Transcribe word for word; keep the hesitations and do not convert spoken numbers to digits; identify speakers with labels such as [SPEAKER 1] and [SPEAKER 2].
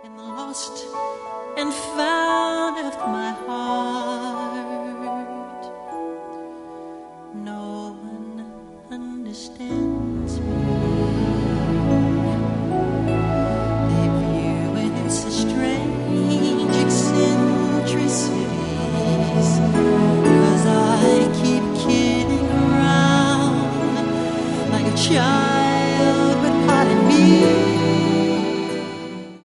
[SPEAKER 1] and the lost and found of my heart. No one understands me. They view it as a strange eccentricities, 'cause I keep kidding around like a child.